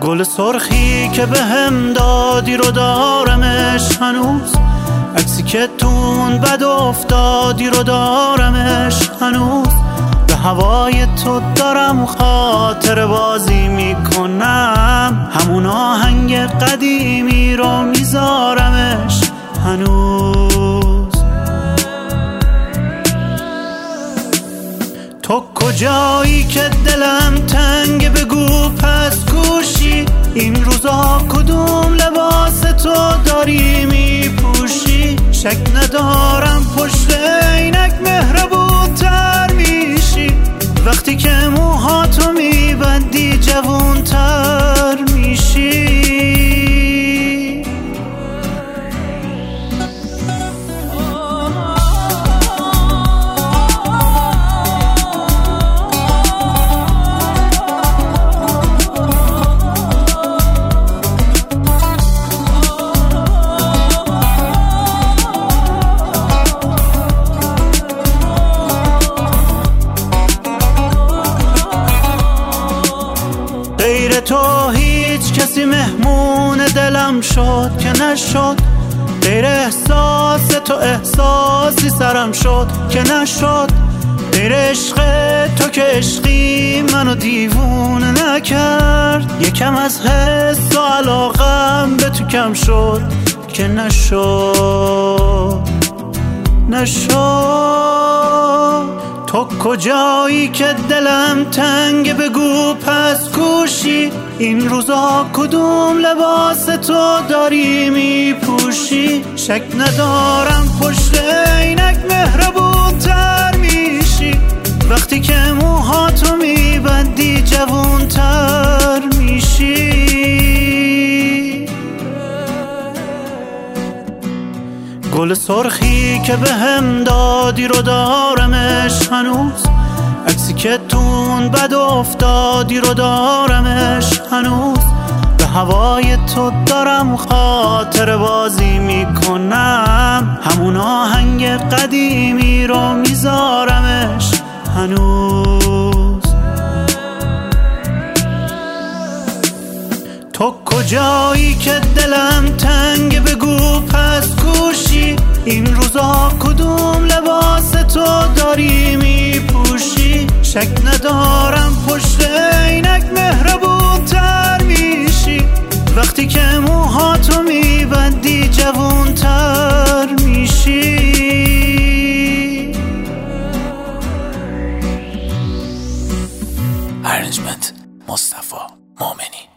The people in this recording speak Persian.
گل سرخی که به هم دادی رو دارمش هنوز، عکسی که تون بد افتادی رو دارمش هنوز. به هوای تو دارم خاطر بازی میکنم، همون آهنگ قدیمی رو میذارمش هنوز. تو کجایی که دلم تنگ، بگو پس کوشی این روزا کدوم لباس تو داری میپوشی؟ شک ندارم پشت عینک مهربون تر میشی، وقتی که موهاتو میبندی جوون تر میشی. غیر تو هیچ کسی مهمون دلم شد که نشد، غیر احساس تو احساسی سرم شد که نشد، غیر عشق تو که عشقی منو دیوونه نکرد، یکم از حس و علاقم به تو کم شد که نشد. تو کجایی که دلم تنگ، بگو پس کوشی این روزا کدوم لباس تو داری میپوشی؟ شک ندارم پشت عینک مهربون تر میشی، وقتی که موهاتو میبندی جوون تر میشی. گل سرخی که به هم دادی رو دارمش هنوز، عکسی که تون بد افتادی رو دارمش هنوز. به هوای تو دارم خاطر بازی میکنم، همون آهنگ قدیمی رو میذارمش هنوز. تو کجایی که دلم تنگ، بگو پس کوشی این روزا کدوم لباس تو داری میپوشی؟ شک ندارم پشت عینک مهربون تر میشی، وقتی که موهاتو میبندی جوون تر میشی. ارنجمنت مصطفی مومنی.